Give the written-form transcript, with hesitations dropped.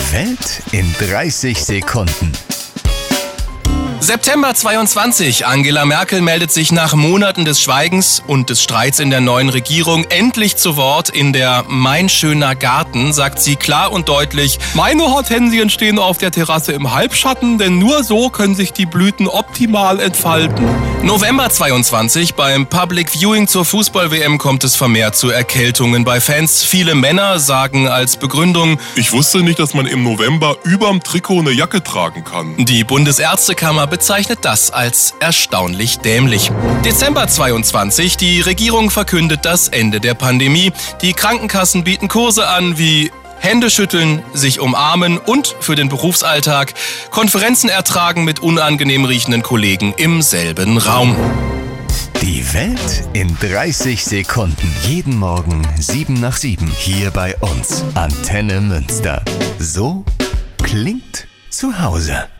Die Welt in 30 Sekunden. September 22. Angela Merkel meldet sich nach Monaten des Schweigens und des Streits in der neuen Regierung endlich zu Wort. In der Mein schöner Garten sagt sie klar und deutlich: Meine Hortensien stehen auf der Terrasse im Halbschatten, denn nur so können sich die Blüten optimal entfalten. November 22. Beim Public Viewing zur Fußball-WM kommt es vermehrt zu Erkältungen bei Fans. Viele Männer sagen als Begründung: Ich wusste nicht, dass man im November überm Trikot eine Jacke tragen kann. Die Bundesärztekammer bezeichnet das als erstaunlich dämlich. Dezember 22. Die Regierung verkündet das Ende der Pandemie. Die Krankenkassen bieten Kurse an wie Hände schütteln, sich umarmen und für den Berufsalltag Konferenzen ertragen mit unangenehm riechenden Kollegen im selben Raum. Die Welt in 30 Sekunden. Jeden Morgen 7 nach 7 hier bei uns. Antenne Münster. So klingt zu Hause.